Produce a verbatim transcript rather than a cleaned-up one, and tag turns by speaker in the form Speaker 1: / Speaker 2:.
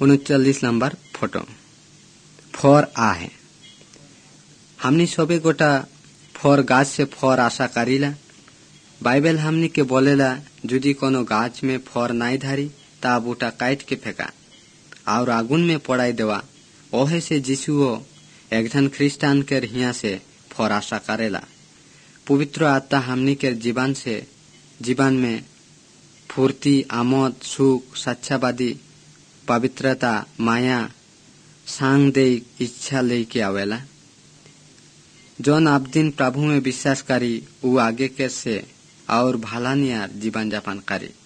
Speaker 1: उनचालीस number photo फर आ है। हमनी सबे गोटा फर गाछ से फर आशा करीला। बाइबल हमनी के बोलेला यदि कोनो गाछ में फर नाई धरी ता बूटा काट के फेंका और आगुन में पड़ाई देवा। ओहे से यीशुओ एकधन ख्रिस्टान के हिया से फर आशा करेला। पवित्र आत्मा हमनी के जीवन से जीवन में फूर्ति, आमोद, सुख, सच्चावादी, पवित्रता, माया, सांगदेयिक इच्छा लेके आवेला। जौन आप दिन प्रभु में विश्वास करी उ आगे के से और भला नियर जीवन यापन करी।